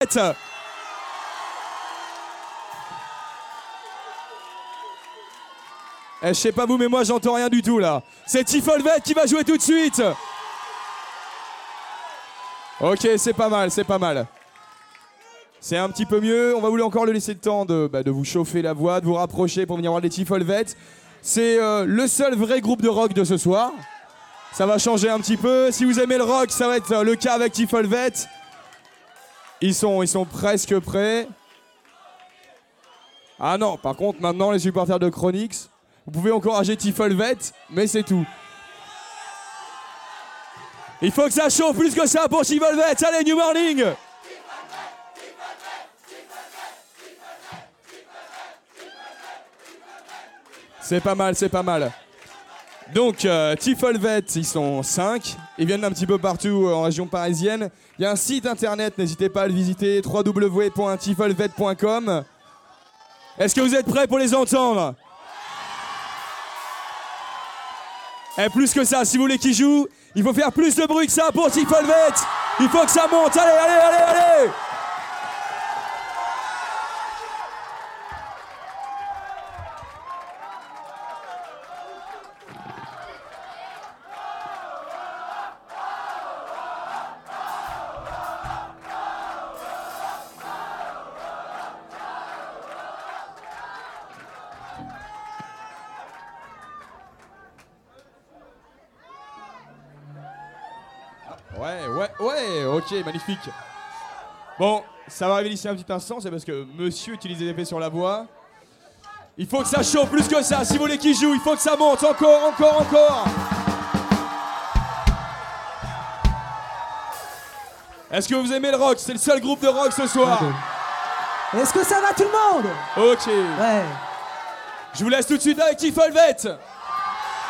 Je sais pas vous, mais moi j'entends rien du tout là. C'est Tifolvet qui va jouer tout de suite. Ok, c'est pas mal, c'est pas mal. C'est un petit peu mieux. On va vous encore le laisser le temps de vous chauffer la voix, de vous rapprocher pour venir voir les Tifolvet. C'est le seul vrai groupe de rock de ce soir. Ça va changer un petit peu. Si vous aimez le rock, ça va être le cas avec Tifolvet. Ils sont presque prêts. Ah non, par contre, maintenant, les supporters de Chronix, vous pouvez encourager Tifolvet, mais c'est tout. Il faut que ça chauffe plus que ça pour Tifolvet. Allez, New Morning! C'est pas mal, c'est pas mal. Donc, Tifolvet, ils sont 5. Ils viennent d'un petit peu partout en région parisienne. Il y a un site internet, n'hésitez pas à le visiter, www.tifolvet.com. Est-ce que vous êtes prêts pour les entendre? Et plus que ça, si vous voulez qu'ils jouent, il faut faire plus de bruit que ça pour Tifolvet. Il faut que ça monte. Allez, allez, allez, allez! Ouais, ok, magnifique. Bon, ça va arriver d'ici un petit instant, c'est parce que monsieur utilise des effets sur la voix. Il faut que ça chauffe plus que ça, si vous voulez qu'il joue, il faut que ça monte, encore. Est-ce que vous aimez le rock? C'est le seul groupe de rock ce soir. Est-ce que ça va tout le monde? Ok. Ouais. Je vous laisse tout de suite avec Tifolvet.